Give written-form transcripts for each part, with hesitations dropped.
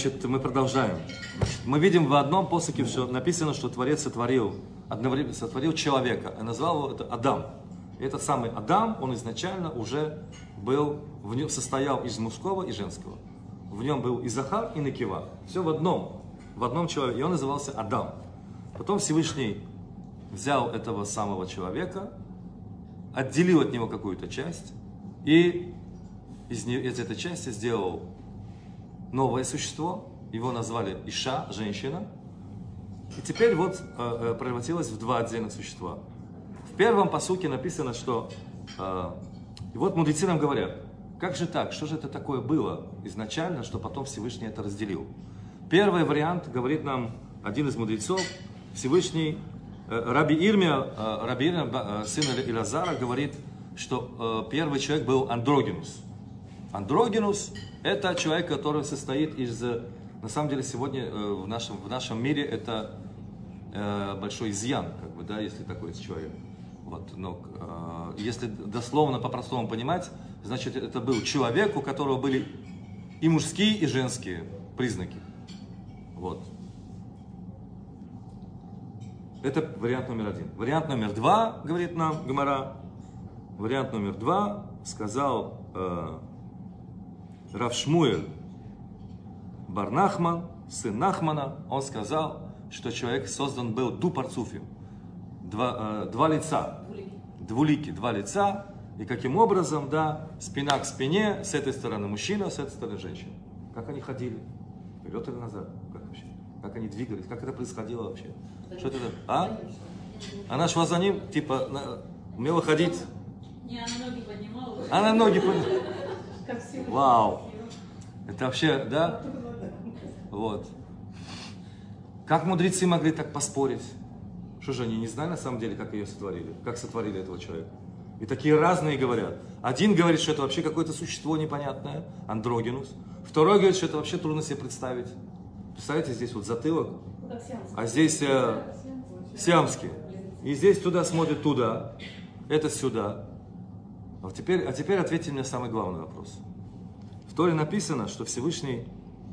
Значит, мы продолжаем. Мы видим в одном посоке, что написано, что Творец сотворил, одновременно сотворил человека, и назвал его это Адам. И этот самый Адам, он изначально уже был, состоял из мужского и женского. В нем был и Захар, и Некива. Все в одном человеке. И он назывался Адам. Потом Всевышний взял этого самого человека, отделил от него какую-то часть, и из этой части сделал новое существо. Его назвали Иша, женщина. И теперь вот превратилось в два отдельных существа. В первом пасуке написано, что... и вот мудрецы нам говорят, как же так, что же это такое было изначально, что потом Всевышний это разделил. Первый вариант, говорит нам один из мудрецов, Всевышний, Раби Ирмия, сын Илазара, говорит, что первый человек был андрогинус. Андрогинус – это человек, который состоит из... На самом деле сегодня в нашем мире это большой изъян, как бы, да, если такой есть человек. Вот, но если дословно, по-простому понимать, значит, это был человек, у которого были и мужские, и женские признаки. Вот. Это вариант номер один. Вариант номер два, говорит нам Гемара, вариант номер два сказал Рав Шмуэль бар Нахман, сын Нахмана, он сказал, что человек создан был ду-парцуфим, два лица, двулики, два лица, и каким образом, да, спина к спине, с этой стороны мужчина, с этой стороны женщина. Как они ходили? Вперед или назад? Как вообще? Как они двигались? Как это происходило вообще? Что это? А? Она шла за ним, типа, умела ходить? Не, она ноги поднимала. Она ноги поднимала. Вау! Это вообще, да? Вот. Как мудрецы могли так поспорить? Что же они не знали на самом деле, как ее сотворили? Как сотворили этого человека? И такие разные говорят. Один говорит, что это вообще какое-то существо непонятное, андрогинус. Второй говорит, что это вообще трудно себе представить. Представляете, здесь вот затылок, а здесь сиамский. И здесь туда смотрит туда, это сюда. А теперь ответьте мне самый главный вопрос. В Торе написано, что Всевышний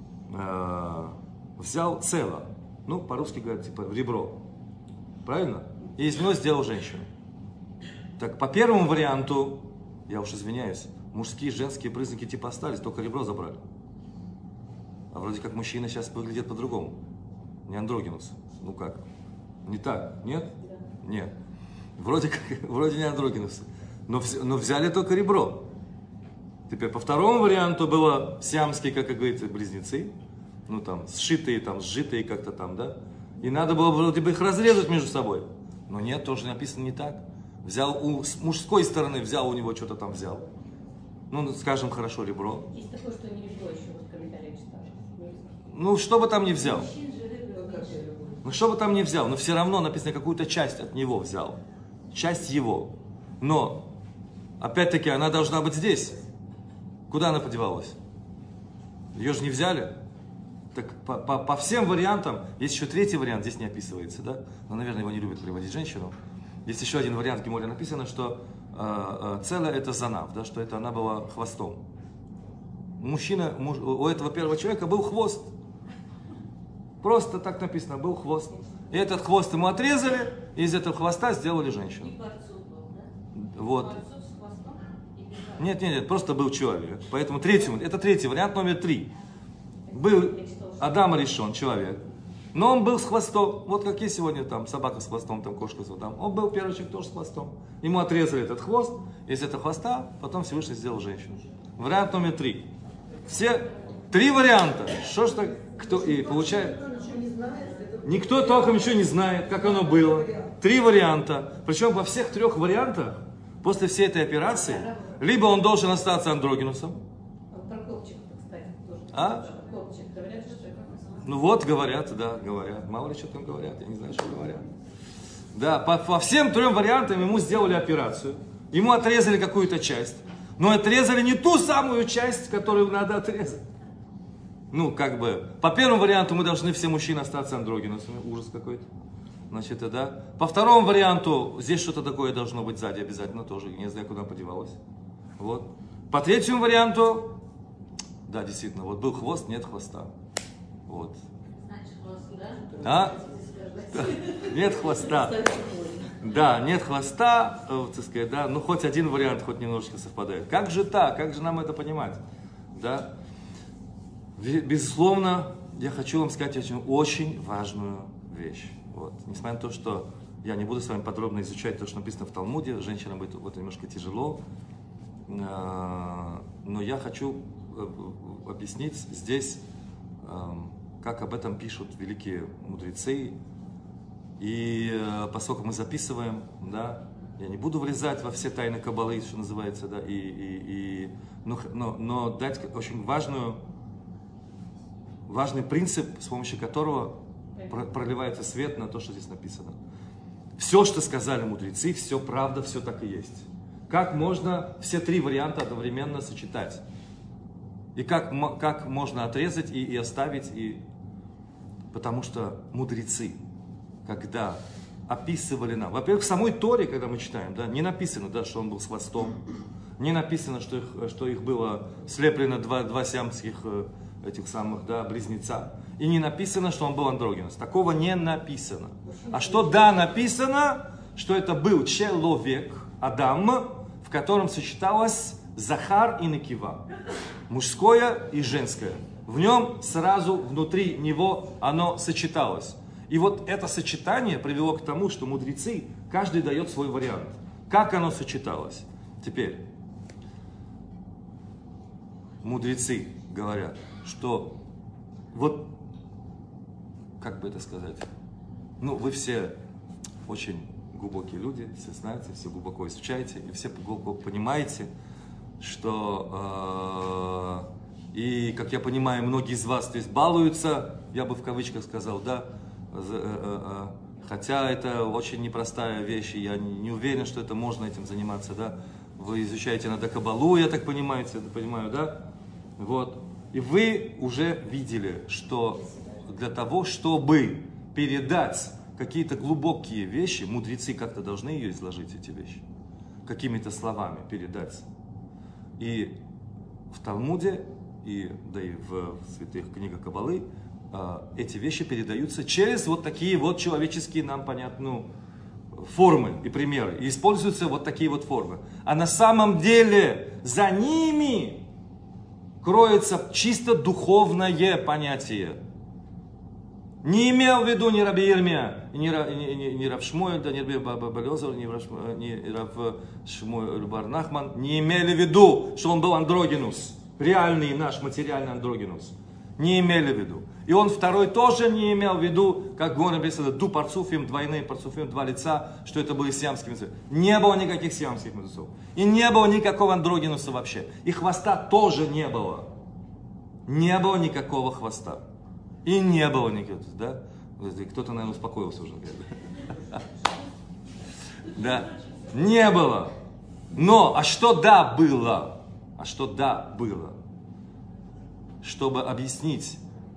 взял цело, ну, по-русски говорят, типа ребро, правильно? И из него сделал женщину. Так, по первому варианту, я уж извиняюсь, мужские и женские признаки типа остались, только ребро забрали. А вроде как мужчина сейчас выглядит по-другому. Не андрогинус. Ну как? Не так? Нет? Нет. Вроде не андрогинус. Но взяли только ребро. Теперь по второму варианту было сиамские, как говорится, близнецы. Ну там, сшитые, там, сжитые как-то там, да? И надо было вроде бы их разрезать между собой. Но нет, тоже написано не так. Взял с мужской стороны, взял у него что-то там взял. Ну, скажем, хорошо, ребро. Есть такое, что не ребро, еще вот комментарий читал. Ну, что бы там ни взял. Ну, что бы там ни взял, но все равно написано, какую-то часть от него взял. Часть его. Но, опять-таки, она должна быть здесь. Куда она подевалась? Ее же не взяли. Так по всем вариантам, есть еще третий вариант, здесь не описывается, да? Но, наверное, его не любят приводить женщину. Есть еще один вариант, в Геморе написано, что целое это занав, да, что это она была хвостом. У этого первого человека был хвост. Просто так написано, был хвост. И этот хвост ему отрезали, и из этого хвоста сделали женщину. И борцов был, да? Вот. Борцов с хвостом? Нет, просто был человек. Поэтому это третий вариант, номер 3. Был Адам решен, человек. Но он был с хвостом. Вот как есть сегодня там собака с хвостом, там кошка с хвостом. Он был первый человек тоже с хвостом. Ему отрезали этот хвост, из этого хвоста, потом Всевышний сделал женщину. Вариант номер 3. Все 3 варианта. Что ж так, кто и получает? Никто толком ничего не знает, как оно было. 3 варианта. Причем во всех 3 вариантах, после всей этой операции, либо он должен остаться андрогинусом. А? Ну вот, говорят, да, говорят. Мало ли что там говорят, я не знаю, что говорят. Да, по всем 3 вариантам ему сделали операцию. Ему отрезали какую-то часть. Но отрезали не ту самую часть, которую надо отрезать. Ну, как бы, по первому варианту мы должны все мужчины остаться андрогинусами. Ужас какой-то. Значит, да. По второму варианту, здесь что-то такое должно быть сзади обязательно тоже. Не знаю, куда подевалось. Вот. По третьему варианту, да, действительно, вот был хвост, нет хвоста. Вот. Значит, хвост, да? А? Нет хвоста. Да, нет хвоста, так сказать, да, ну хоть один вариант хоть немножечко совпадает. Как же так? Как же нам это понимать? Да? Безусловно, я хочу вам сказать очень важную вещь. Вот. Несмотря на то, что я не буду с вами подробно изучать то, что написано в Талмуде, женщинам будет это немножко тяжело, но я хочу объяснить здесь, как об этом пишут великие мудрецы. И поскольку мы записываем, да, я не буду влезать во все тайны Каббалы, что называется, да, но дать очень важный принцип, с помощью которого проливается свет на то, что здесь написано. Все, что сказали мудрецы, все правда, все так и есть. Как можно все три варианта одновременно сочетать? И как можно отрезать и оставить? Потому что мудрецы, когда описывали нам, во-первых, в самой Торе, когда мы читаем, да, не написано, да, что он был с хвостом, не написано, что их было слеплено два сиамских этих самых, да, близнеца, и не написано, что он был андрогинус. Такого не написано. А что да написано, что это был человек, Адам, в котором сочеталось Захар и Некива, мужское и женское. В нем сразу внутри него оно сочеталось. И вот это сочетание привело к тому, что мудрецы, каждый дает свой вариант. Как оно сочеталось? Теперь, мудрецы говорят, что вот, как бы это сказать, ну, вы все очень глубокие люди, все знаете, все глубоко изучаете, и все глубоко понимаете, что, и, как я понимаю, многие из вас, то есть, балуются, я бы в кавычках сказал, да, хотя это очень непростая вещь, и я не уверен, что это можно этим заниматься, да. Вы изучаете иногда Каббалу, я так понимаю, да. Вот. И вы уже видели, что для того, чтобы передать какие-то глубокие вещи, мудрецы как-то должны ее изложить, эти вещи, какими-то словами передать. И в Талмуде, да и в святых книгах Каббалы, эти вещи передаются через вот такие вот человеческие нам понятные формы и примеры. И используются вот такие вот формы. А на самом деле за ними кроется чисто духовное понятие. Не имел в виду ни Раби Ирмия, ни Рав Шмуэль, да, ни Раби Баба Лезер, ни Рав Шмуэль бар Нахман не имели в виду, что он был андрогинус, реальный наш материальный андрогинус. Не имели в виду. И он второй тоже не имел в виду, как говорит написано, ду парцуфим, двойные парцуфим, два лица, что это были сиамские мудрецы. Не было никаких сиамских мудрецов. И не было никакого андрогинуса вообще. И хвоста тоже не было. Не было никакого хвоста. И не было никакого, да? Кто-то, наверное, успокоился уже. Да. Не было. Но, а что да было? А что да было? Чтобы объяснить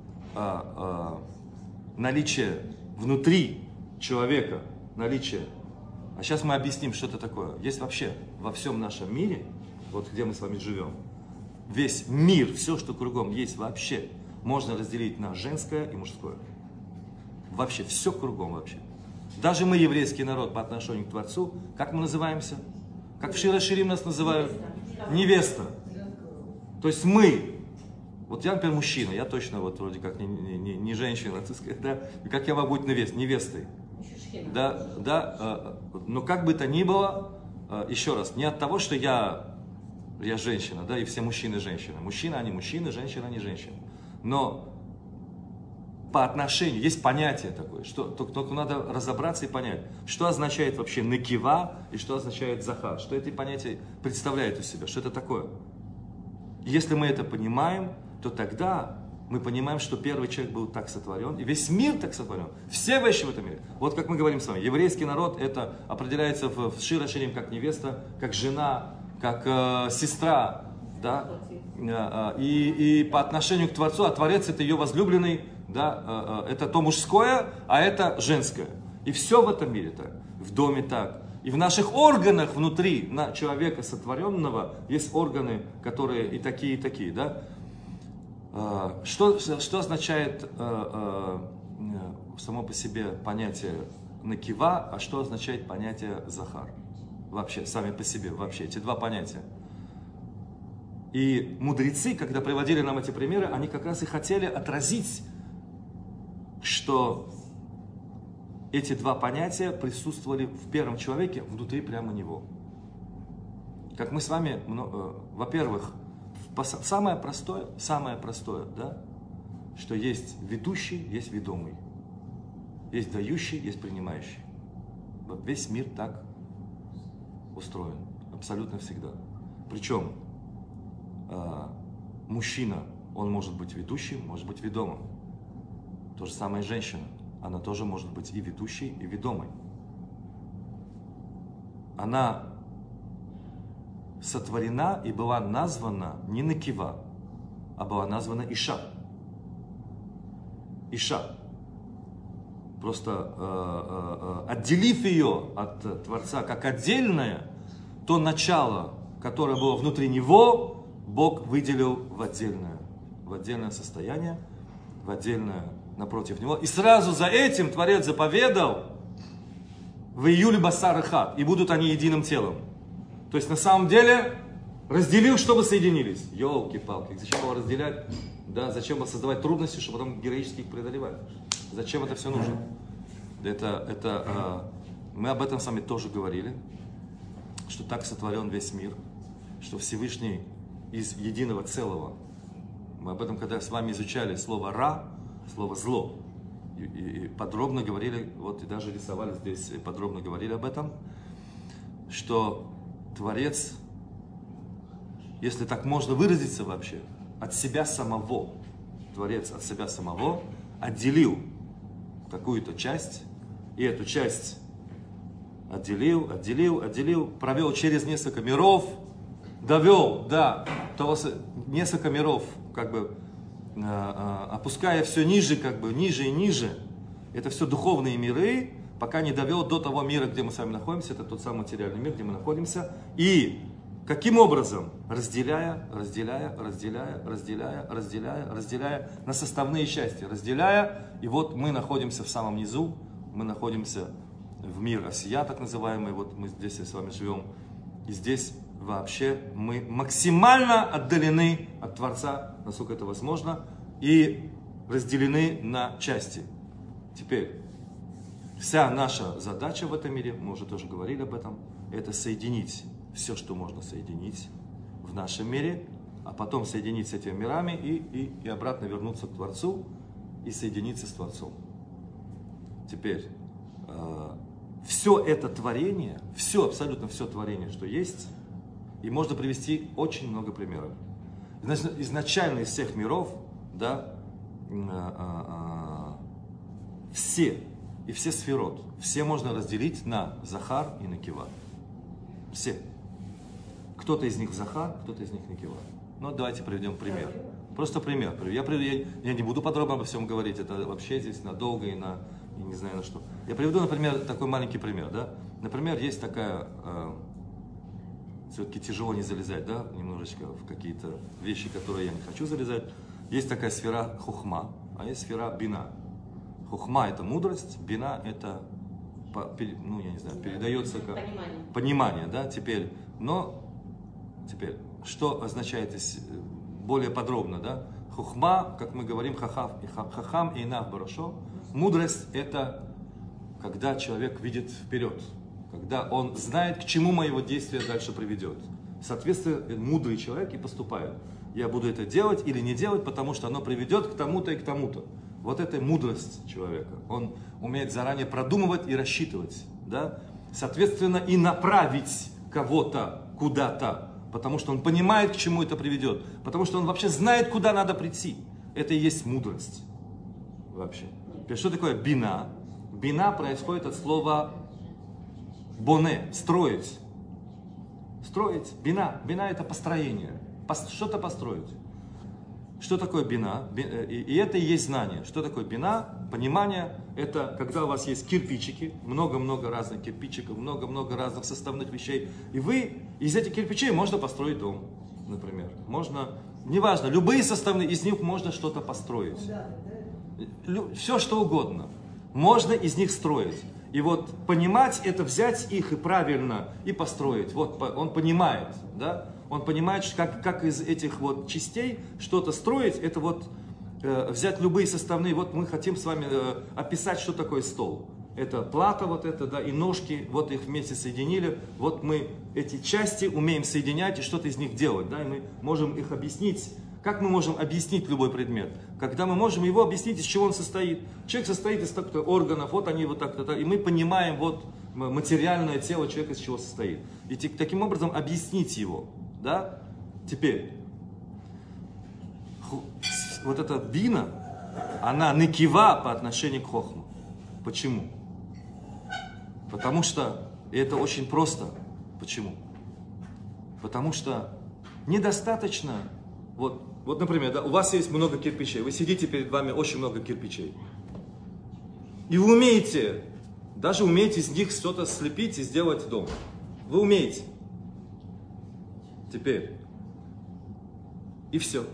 наличие внутри человека, наличие. А сейчас мы объясним, что это такое. Есть вообще во всем нашем мире, вот где мы с вами живем, весь мир, все, что кругом есть вообще, можно разделить на женское и мужское. Вообще, все кругом вообще. Даже мы, еврейский народ, по отношению к Творцу, как мы называемся? Как в Шир ха-Ширим нас называют? Невеста. То есть мы. Вот я, например, мужчина, я точно вот вроде как не женщина, так сказать, да? И как я могу быть невестой? Да, но как бы то ни было, еще раз, не от того, что я женщина, да, и все мужчины женщины. Мужчины, они мужчины, женщины, они женщины. Но по отношению, есть понятие такое, что только надо разобраться и понять, что означает вообще некива и что означает захар, что эти понятия представляют из себя, что это такое. Если мы это понимаем, то тогда мы понимаем, что первый человек был так сотворен, и весь мир так сотворен, все вещи в этом мире. Вот как мы говорим с вами, еврейский народ, это определяется в Шир ха-Ширим как невеста, как жена, как сестра, да? И по отношению к Творцу, а Творец это ее возлюбленный, да? Это то мужское, а это женское. И все в этом мире так, в доме так. И в наших органах внутри человека сотворенного есть органы, которые и такие, да? Что означает само по себе понятие накива, а что означает понятие захар? Вообще, сами по себе, вообще, эти два понятия. И мудрецы, когда приводили нам эти примеры, они как раз и хотели отразить, что эти два понятия присутствовали в первом человеке внутри прямо него. Как мы с вами, во-первых, самое простое, да, что есть ведущий, есть ведомый. Есть дающий, есть принимающий. Весь мир так устроен, абсолютно всегда. Причем мужчина, он может быть ведущим, может быть ведомым. То же самое и женщина, она тоже может быть и ведущей, и ведомой. Она сотворена и была названа не накива, а была названа Иша. Иша. Просто отделив ее от Творца как отдельное, то начало, которое было внутри него, Бог выделил в отдельное состояние, в отдельное напротив него. И сразу за этим Творец заповедал в июле басар эхад, и будут они единым телом. То есть на самом деле разделил, чтобы соединились. Ёлки-палки, зачем его разделять? Да, зачем его создавать трудности, чтобы потом героически их преодолевать? Зачем это все нужно? Мы об этом с вами тоже говорили, что так сотворен весь мир, что Всевышний из единого целого. Мы об этом, когда с вами изучали слово «ра», слово «зло», и подробно говорили, вот и даже рисовали здесь, и подробно говорили об этом, что Творец, если так можно выразиться вообще, от себя самого, Творец от себя самого отделил какую-то часть, и эту часть отделил, провел через несколько миров, довел до того, несколько миров, как бы опуская все ниже, как бы ниже и ниже. Это все духовные миры, пока не довел до того мира, где мы с вами находимся, это тот самый материальный мир, где мы находимся. И каким образом? Разделяя на составные части, разделяя. И вот мы находимся в самом низу, мы находимся в мир Осия, так называемый, вот мы здесь с вами живем. И здесь вообще мы максимально отдалены от Творца, насколько это возможно, и разделены на части. Теперь, вся наша задача в этом мире, мы уже тоже говорили об этом, это соединить все, что можно соединить в нашем мире, а потом соединить с этими мирами и обратно вернуться к Творцу и соединиться с Творцом. Теперь, все это творение, абсолютно все творение, что есть, и можно привести очень много примеров. Изначально из всех миров, да, все сферот, все можно разделить на захар и на кива. Все. Кто-то из них захар, кто-то из них на кива. Ну, давайте приведем пример. Просто пример. Я не буду подробно обо всем говорить, это вообще здесь надолго и на, я не знаю на что. Я приведу, например, такой маленький пример, да. Например, есть такая, все-таки тяжело не залезать, да, немножечко в какие-то вещи, которые я не хочу залезать. Есть такая сфера хухма, а есть сфера бина. Хухма – это мудрость, бина – это, ну, я не знаю, передается как понимание, да, теперь, что означает более подробно, да? Хухма, как мы говорим, хахам и инав барашо. Мудрость – это когда человек видит вперед, когда он знает, к чему моего действия дальше приведет. Соответственно, мудрый человек и поступает. Я буду это делать или не делать, потому что оно приведет к тому-то и к тому-то. Вот это мудрость человека. Он умеет заранее продумывать и рассчитывать, да? Соответственно, и направить кого-то куда-то. Потому что он понимает, к чему это приведет. Потому что он вообще знает, куда надо прийти. Это и есть мудрость. Вообще. Что такое бина? Бина происходит от слова боне, строить. Строить. Бина. Бина это построение. Что-то построить. Что такое бина? И это и есть знание. Что такое бина? Понимание. Это когда у вас есть кирпичики, много-много разных кирпичиков, много-много разных составных вещей. И вы из этих кирпичей можно построить дом, например. Можно неважно, любые составные, из них можно что-то построить. Все что угодно. Можно из них строить. И вот понимать это, взять их и правильно и построить. Вот он понимает, да? Он понимает, как из этих вот частей что-то строить, это вот взять любые составные. Вот мы хотим с вами описать, что такое стол. Это плата вот эта, да, и ножки, вот их вместе соединили. Вот мы эти части умеем соединять и что-то из них делать, да, и мы можем их объяснить. Как мы можем объяснить любой предмет? Когда мы можем его объяснить, из чего он состоит. Человек состоит из так-то органов, вот они вот так-то, и мы понимаем вот материальное тело человека, из чего состоит. И таким образом объяснить его, да. Теперь, вот эта бина, она некива по отношению к хохму. Почему? Потому что, и это очень просто. Почему? Потому что недостаточно, вот например, да, у вас есть много кирпичей, вы сидите перед вами очень много кирпичей. И вы умеете, даже умеете из них что-то слепить и сделать дом. Вы умеете. Теперь. И все.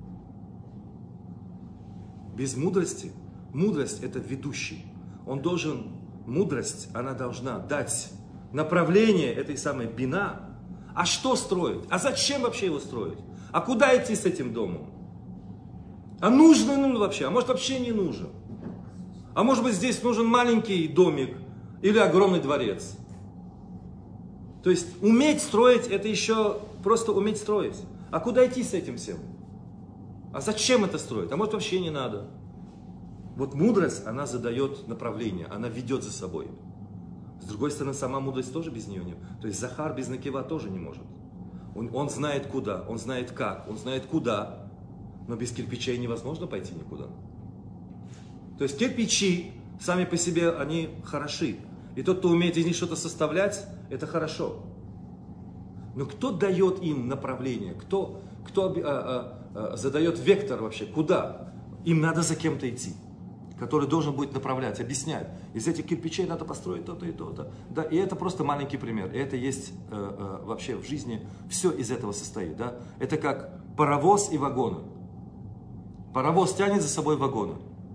Без мудрости, мудрость это ведущий. Он должен, мудрость, она должна дать направление этой самой бина. А что строить? А зачем вообще его строить? А куда идти с этим домом? А нужно вообще? А может вообще не нужен? А может быть здесь нужен маленький домик или огромный дворец? То есть уметь строить, это еще просто уметь строить. А куда идти с этим всем? А зачем это строить? А может вообще не надо? Вот мудрость, она задает направление, она ведет за собой. С другой стороны, сама мудрость тоже без нее не может. То есть Захар без Некива тоже не может. Он знает куда, он знает как, он знает куда. Но без кирпичей невозможно пойти никуда. То есть кирпичи сами по себе, они хороши. И тот, кто умеет из них что-то составлять, это хорошо. Но кто дает им направление? Кто задает вектор вообще? Куда? Им надо за кем-то идти, который должен будет направлять, объяснять. Из этих кирпичей надо построить то-то и то-то. Да, и это просто маленький пример. И это есть вообще в жизни, все из этого состоит. Да? Это как паровоз и вагоны. Паровоз тянет за собой вагоны.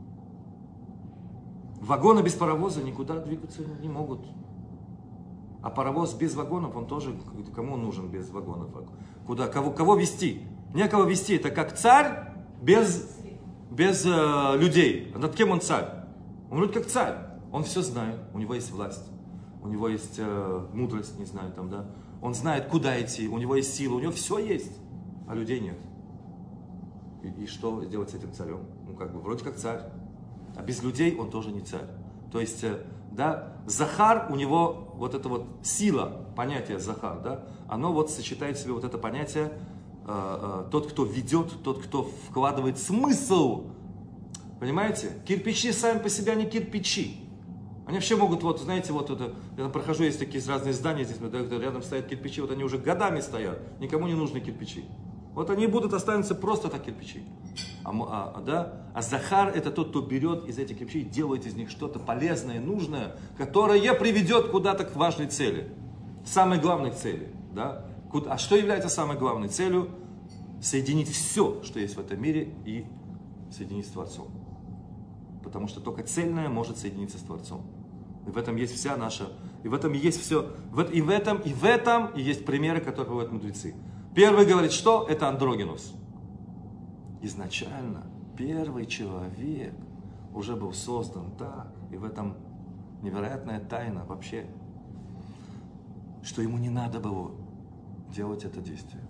Вагоны без паровоза никуда двигаться не могут. А паровоз без вагонов, он тоже, кому он нужен без вагонов? Куда? Кого вести? Некого вести. Это как царь без людей. Над кем он царь? Он вроде как царь. Он все знает. У него есть власть. У него есть мудрость, не знаю, там, да. Он знает, куда идти. У него есть сила. У него все есть. А людей нет. И что делать с этим царем? Ну, как бы, вроде как царь. А без людей он тоже не царь. То есть, да, Захар, у него вот эта вот сила, понятие Захар, да, оно вот сочетает в себе вот это понятие, тот, кто ведет, тот, кто вкладывает смысл. Понимаете? Кирпичи сами по себе, они кирпичи. Они вообще могут, вот, знаете, вот это, я прохожу, есть такие разные здания, здесь рядом стоят кирпичи, вот они уже годами стоят, никому не нужны кирпичи. Вот они будут останутся просто так кирпичи. А Захар это тот, кто берет из этих кирпичей, делает из них что-то полезное, нужное, которое приведет куда-то к важной цели. Самой главной цели. Да? А что является самой главной целью? Соединить все, что есть в этом мире, и соединить с Творцом. Потому что только цельное может соединиться с Творцом. И в этом есть вся наша... И в этом есть все... И в этом и есть примеры, которые приводят мудрецы. Первый говорит, что? Это андрогинус. Изначально первый человек уже был создан так, и в этом невероятная тайна вообще, что ему не надо было делать это действие.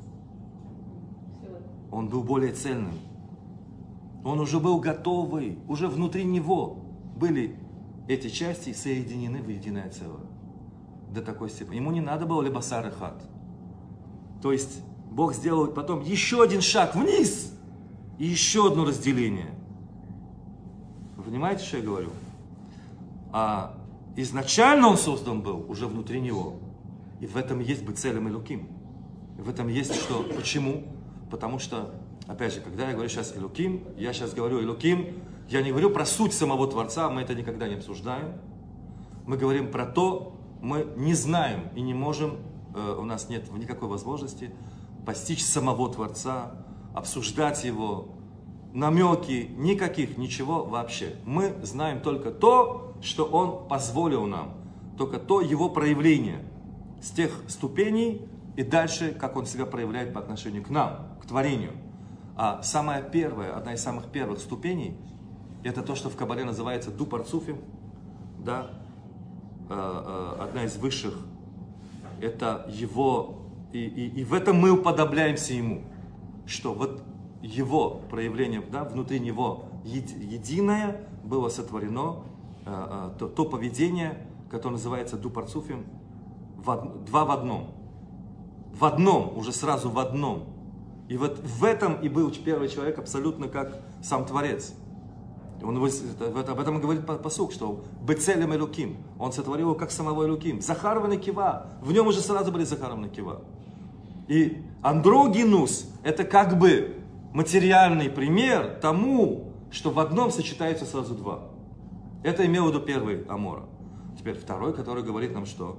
Он был более цельным. Он уже был готовый, уже внутри него были эти части соединены в единое целое. До такой степени. Ему не надо было лебасар и хат. То есть Бог сделал потом еще один шаг вниз и еще одно разделение. Вы понимаете, что я говорю? А изначально он создан был уже внутри него. И в этом есть бецелем элоким. И в этом есть что? Почему? Потому что, опять же, когда я говорю сейчас элоким, я сейчас говорю элоким, я не говорю про суть самого Творца, мы это никогда не обсуждаем. Мы говорим про то, мы не знаем и не можем, у нас нет никакой возможности постичь самого Творца, обсуждать его, намеки, никаких, ничего вообще. Мы знаем только то, что он позволил нам, только то его проявление с тех ступеней и дальше, как он себя проявляет по отношению к нам, к творению. А самая первая, одна из самых первых ступеней, это то, что в Кабале называется ду-парцуфим, да, одна из высших, это его, и в этом мы уподобляемся ему, что вот его проявление, да, внутри него единое было сотворено, то поведение, которое называется ду-парцуфим, два в одном. В одном, уже сразу в одном. И вот в этом и был первый человек абсолютно как сам Творец. Об этом и говорит пасук, что «Бецелем Элуким», он сотворил его как самого Элуким. Захар Некива, в нем уже сразу были Захар Некива. И андрогинус – это как бы материальный пример тому, что в одном сочетаются сразу два. Это имел в виду первый Амора. Теперь второй, который говорит нам, что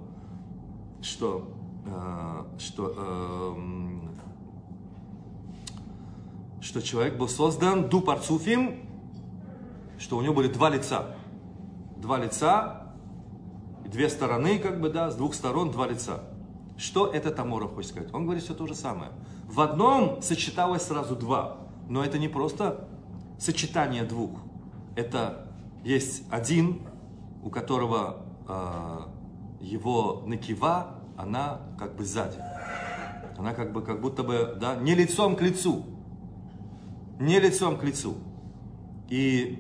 человек был создан ду-парцуфим, что у него были два лица. Два лица, две стороны, как бы, да, с двух сторон два лица. Что этот Аморов хочет сказать? Он говорит все то же самое. В одном сочеталось сразу два, но это не просто сочетание двух. Это есть один, у которого его накива, она как бы сзади. Она как будто бы, да, не лицом к лицу. Не лицом к лицу. И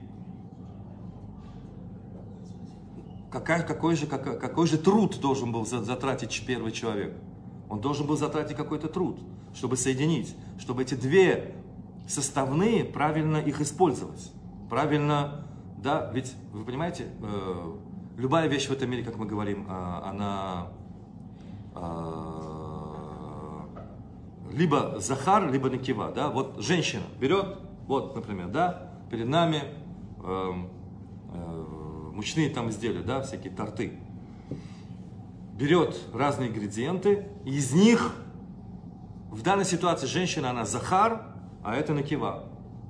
какой же труд должен был затратить первый человек? Он должен был затратить какой-то труд, чтобы соединить, чтобы эти две составные правильно их использовать. Правильно, да, ведь вы понимаете, любая вещь в этом мире, как мы говорим, она либо захар, либо накива, да, вот женщина берет, вот, например, да, перед нами мучные там изделия, да, всякие торты, берет разные ингредиенты, и из них в данной ситуации женщина, она захар, а это накива.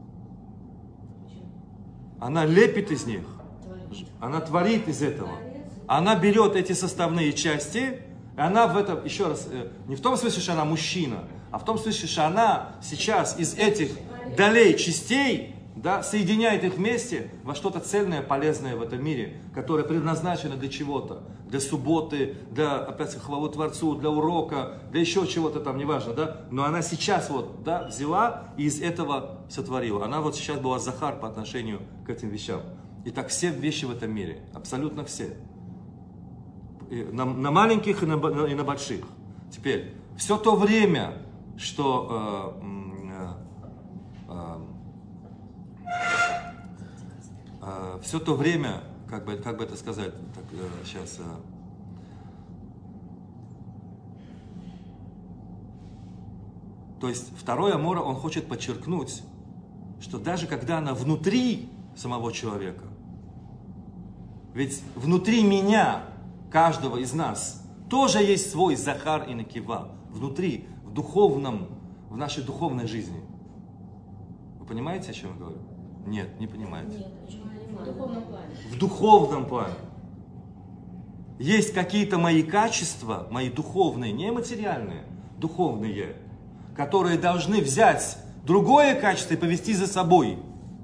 Она лепит из них, она творит из этого, она берет эти составные части. И она в этом, еще раз, не в том смысле, что она мужчина, а в том смысле, что она сейчас из этих долей частей, да, соединяет их вместе во что-то цельное, полезное в этом мире, которое предназначено для чего-то, для субботы, для, опять хвалу Творцу, для урока, для еще чего-то там, неважно, да, но она сейчас вот, да, взяла и из этого сотворила. Она вот сейчас была захар по отношению к этим вещам. И так все вещи в этом мире, абсолютно все. На маленьких и на больших. Теперь, все то время, что все то время, как бы это сказать, так, сейчас, то есть второй Амора, он хочет подчеркнуть, что даже когда она внутри самого человека, ведь внутри меня, каждого из нас, тоже есть свой захар и накива. Внутри, в духовном, в нашей духовной жизни. Вы понимаете, о чем я говорю? Нет, не понимаете. Нет, в духовном плане. В духовном плане. Есть какие-то мои качества, мои духовные, не материальные, духовные, которые должны взять другое качество и повести за собой.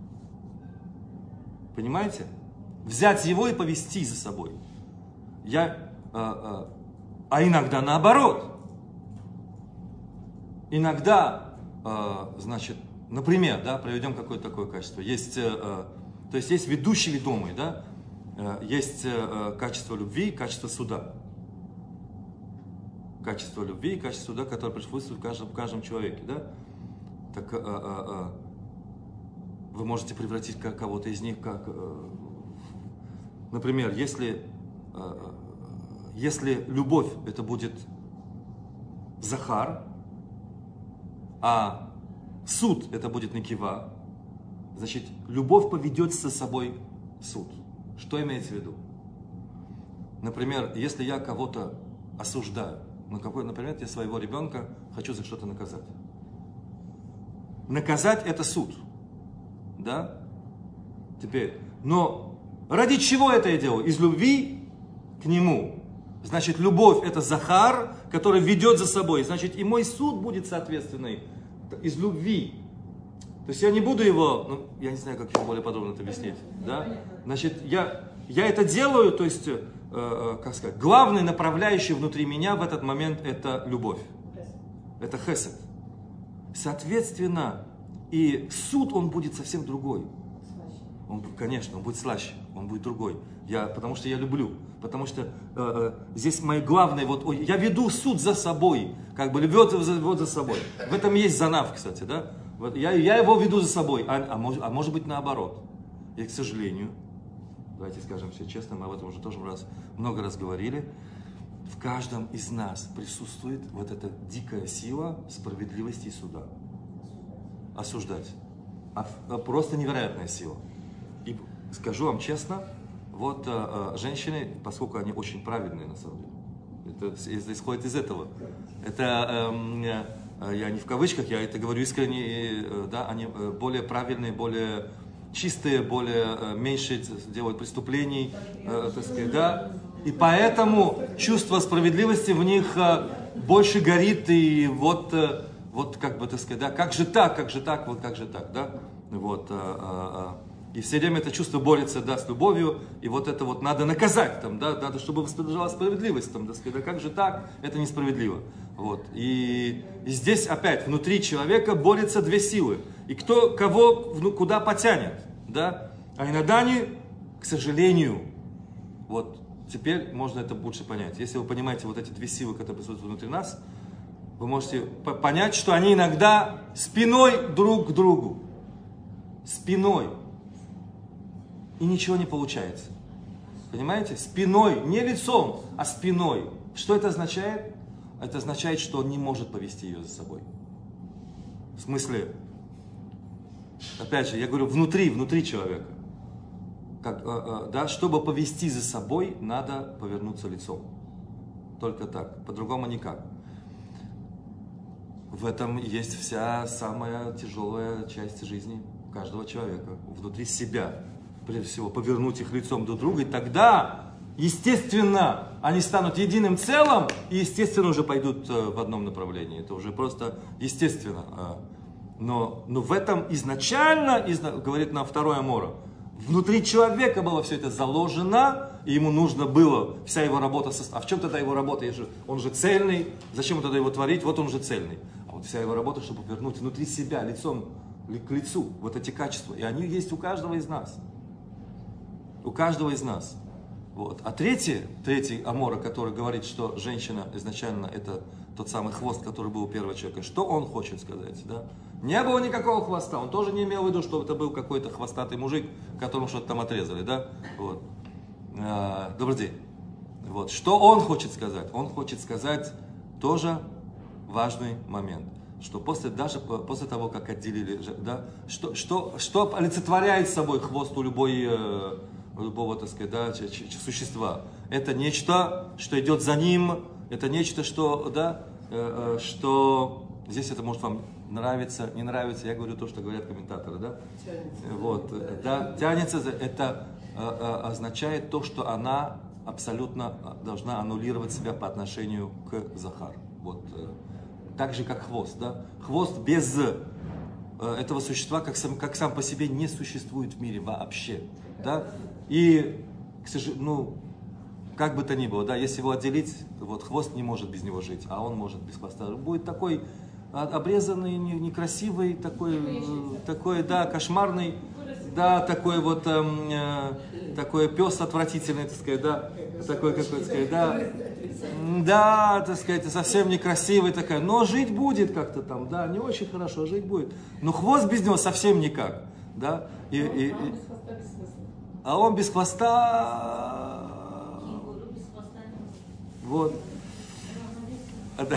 Понимаете? Взять его и повести за собой. А иногда наоборот. Иногда, значит, например, да, проведем какое-то такое качество. Есть, то есть есть ведущий ведомый, да, есть качество любви, качество суда. Качество любви и качество суда, которое присутствует в каждом человеке, да. Так вы можете превратить кого-то из них как, например, если любовь это будет захар, а суд это будет накива, значит, любовь поведет за собой суд. Что имеется в виду? Например, если я кого-то осуждаю, например, я своего ребенка хочу за что-то наказать. Наказать это суд. Да? Теперь, но ради чего это я делаю? Из любви к нему. Значит, любовь это Захар, который ведет за собой. Значит, и мой суд будет соответственный из любви. То есть я не буду его, ну, я не знаю, как его более подробно это объяснить. Да? Значит, я это делаю, то есть, как сказать, главный направляющий внутри меня в этот момент это любовь. Это хесед. Соответственно, и суд он будет совсем другой. Конечно, он будет слаще, он будет другой. Потому что я люблю. Потому что здесь мои главные, я веду суд за собой, как бы веду за собой. В этом есть занав, кстати, да? Вот, я его веду за собой, а может быть наоборот. И, к сожалению, давайте скажем все честно, мы об этом уже тоже много раз говорили, в каждом из нас присутствует вот эта дикая сила справедливости и суда. Осуждать. Просто невероятная сила. И скажу вам честно, вот женщины, поскольку они очень праведные на самом деле, это исходит из этого. Это, я не в кавычках, я это говорю искренне, да, они более правильные, более чистые, меньше делают преступлений, так сказать, да. И поэтому чувство справедливости в них больше горит, и вот как бы, так сказать, да, как же так, да. Вот, и все время это чувство борется, да, с любовью, и вот это вот надо наказать, там, да, надо, чтобы воспроизводилась справедливость, там, да, сказать, да, как же так, это несправедливо. Вот. И здесь опять внутри человека борются две силы, и кто кого куда потянет, да, а иногда они, к сожалению, вот, теперь можно это лучше понять. Если вы понимаете вот эти две силы, которые присутствуют внутри нас, вы можете понять, что они иногда спиной друг к другу, спиной. И ничего не получается. Понимаете? Спиной, не лицом, а спиной. Что это означает? Это означает, что он не может повести ее за собой. В смысле, опять же, я говорю, внутри человека. Да, чтобы повести за собой, надо повернуться лицом. Только так, по-другому никак. В этом есть вся самая тяжелая часть жизни каждого человека. Внутри себя. Прежде всего, повернуть их лицом друг к другу, и тогда, естественно, они станут единым целым, и, естественно, уже пойдут в одном направлении. Это уже просто естественно. Но в этом изначально, говорит нам второе Амора, внутри человека было все это заложено, и ему нужно было, вся его работа, а в чем тогда его работа? Он же цельный, зачем тогда его творить? Вот он же цельный. А вот вся его работа, чтобы повернуть внутри себя, лицом к лицу, вот эти качества. И они есть у каждого из нас. У каждого из нас. Вот. А третий Амора, который говорит, что женщина изначально это тот самый хвост, который был у первого человека. Что он хочет сказать? Да? Не было никакого хвоста. Он тоже не имел в виду, что это был какой-то хвостатый мужик, которому что-то там отрезали. Да? Вот. Добрый день. Вот. Что он хочет сказать? Он хочет сказать тоже важный момент. Что даже после того, как отделили, да, что олицетворяет собой хвост у любого, так сказать, да, существа. Это нечто, что идет за ним, это нечто, что, да, что здесь это может вам нравиться, не нравится, я говорю то, что говорят комментаторы, да? Вот, да, тянется, это означает то, что она абсолютно должна аннулировать себя по отношению к Захару. Вот, так же, как хвост, да? Хвост без этого существа, как сам по себе, не существует в мире вообще, да? И, к сожалению, как бы то ни было, да, если его отделить, вот хвост не может без него жить, а он может без хвоста. Будет такой обрезанный, некрасивый, такой, да, кошмарный, да, такой вот, такой пес отвратительный, так сказать, да, такой какой-то, сказать, да, так сказать, совсем некрасивый такой, но жить будет как-то там, да, не очень хорошо, жить будет. Но хвост без него совсем никак, да, а он без хвоста, вот, да.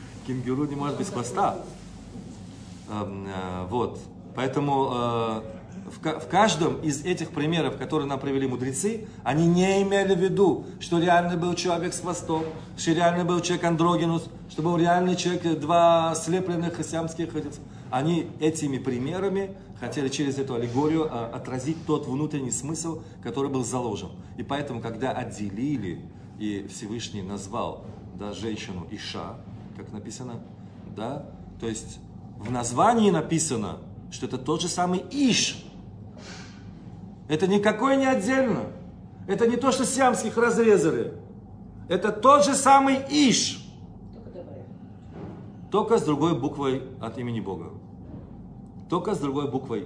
Кенгуру не может без хвоста. Вот. Поэтому в каждом из этих примеров, которые нам привели мудрецы, они не имели в виду, что реально был человек с хвостом, что реально был человек андрогинус, что был реальный человек, два слепленных сиамских. Они этими примерами хотели через эту аллегорию отразить тот внутренний смысл, который был заложен. И поэтому, когда отделили, и Всевышний назвал, да, женщину Иша, как написано, да, то есть в названии написано, что это тот же самый Иш. Это никакой не отдельно. Это не то, что сиамских разрезали. Это тот же самый Иш. Только с другой буквой от имени Бога. Только с другой буквой.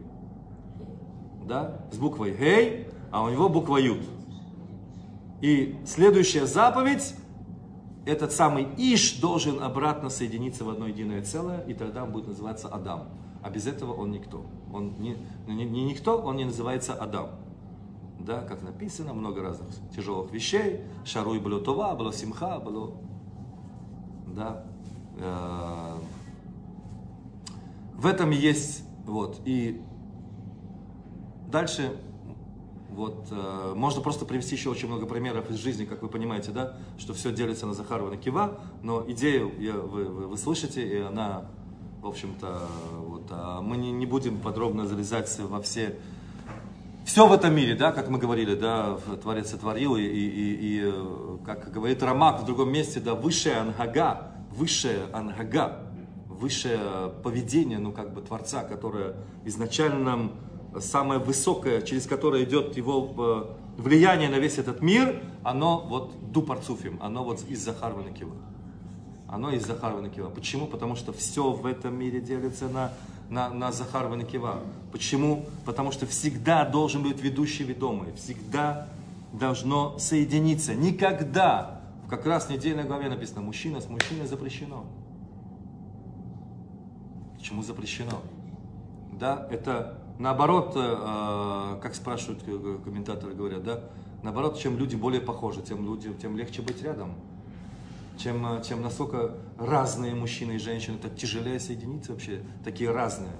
Да? С буквой Гей, а у него буква Юд. И следующая заповедь, этот самый Иш должен обратно соединиться в одно единое целое, и тогда он будет называться Адам. А без этого он никто. Он не никто, он не называется Адам. Да, как написано, много разных тяжелых вещей. Шаруй было това, было симха, было... Да. В этом есть, вот, и дальше, вот, можно просто привести еще очень много примеров из жизни, как вы понимаете, да, что все делится на Захарова, на Кива, но идею вы слышите, и она, в общем-то, вот, мы не будем подробно залезать во все в этом мире, да, как мы говорили, да, Творец сотворил, и как говорит Рамак в другом месте, да, высшая ангага, высшее поведение, ну, как бы, Творца, которое изначально нам самое высокое, через которое идет его влияние на весь этот мир, оно вот дупарцуфим, оно вот из Захарова на Кива. Оно из Захарова на Кива. Почему? Потому что все в этом мире делится на Захарова на Кива. Почему? Потому что всегда должен быть ведущий ведомый, всегда должно соединиться. Никогда, как раз в недельной главе написано, мужчина с мужчиной запрещено. Почему запрещено? Да, это наоборот, как спрашивают комментаторы, говорят, да, наоборот, чем люди более похожи, тем легче быть рядом. Чем настолько разные мужчины и женщины, так тяжелее соединиться вообще, такие разные.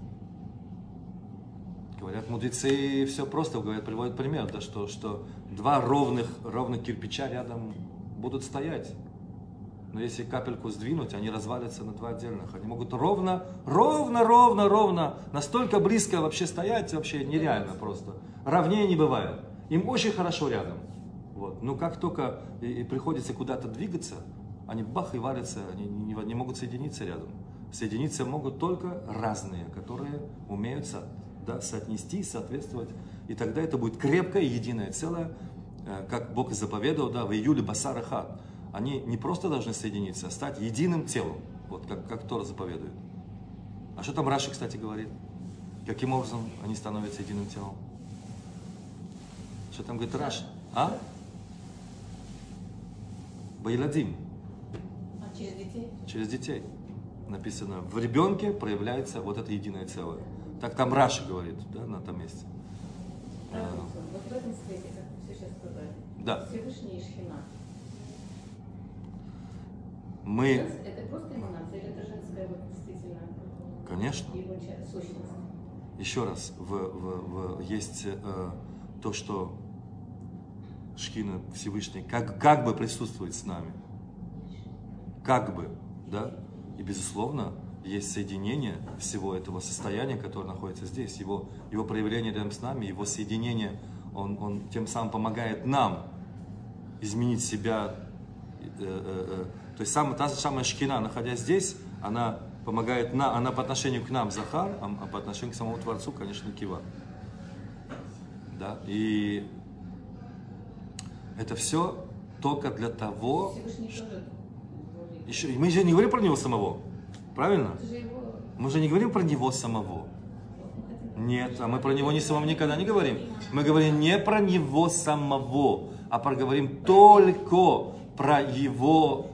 Говорят мудрецы, все просто, говорят, приводят пример, да, что два ровных кирпича рядом будут стоять. Но если капельку сдвинуть, они развалятся на два отдельных. Они могут ровно, настолько близко вообще стоять, вообще нереально просто. Ровнее не бывает. Им очень хорошо рядом. Вот. Но как только и приходится куда-то двигаться, они бах и валятся, они не могут соединиться рядом. Соединиться могут только разные, которые умеют соотнести, соответствовать. И тогда это будет крепкое, единое целое, как Бог и заповедовал, да, в июле басар эхад. Они не просто должны соединиться, а стать единым телом, вот как Тора заповедует. А что там Раши, кстати, говорит? Каким образом они становятся единым телом? Что там говорит Раши? А? Байладим. А через детей? Через детей. Написано, в ребенке проявляется вот это единое целое. Так там Раши говорит, да, на том месте. Вот в этом свете, как вы все сейчас сказали, да. Всевышний Шхина. Это просто эманация, или это женская вот, действительно? Конечно. Его сущность. Еще раз, есть то, что Шхина Всевышний как бы присутствует с нами. Как бы, да? И безусловно, есть соединение всего этого состояния, которое находится здесь. Его проявление рядом с нами, его соединение, он тем самым помогает нам изменить себя. То есть та же самая Шхина, находясь здесь, она помогает нам, она по отношению к нам Захар, а по отношению к самому Творцу, конечно, Кива. Да? И это все только для того, мы же не говорим про него самого, правильно? Мы же не говорим про него самого. Нет, а мы про него самого никогда не говорим. Мы говорим не про него самого, а проговорим только про его...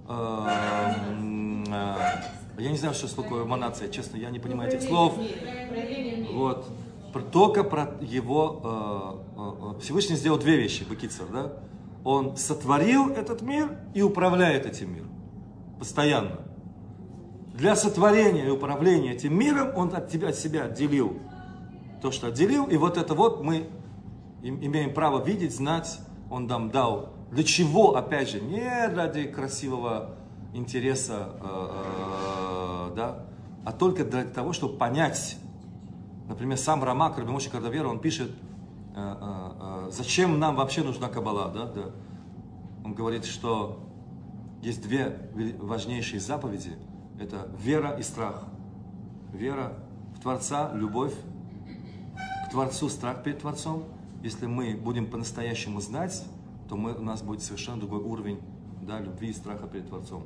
я не знаю, что такое эманация, честно, я не понимаю этих слов. Вот. Только про его... Всевышний сделал две вещи, Бекицер, да? Он сотворил этот мир и управляет этим миром. Постоянно. Для сотворения и управления этим миром он от себя отделил то, что отделил, и вот это вот мы имеем право видеть, знать, он нам дал. Для чего, опять же, не ради красивого интереса, да, а только для того, чтобы понять. Например, сам Рамак, Раби Моше Кардавер, он пишет, зачем нам вообще нужна Каббала, да? Он говорит, что есть две важнейшие заповеди, это вера и страх. Вера в Творца, любовь к Творцу, страх перед Творцом. Если мы будем по-настоящему знать, то у нас будет совершенно другой уровень, да, любви и страха перед Творцом.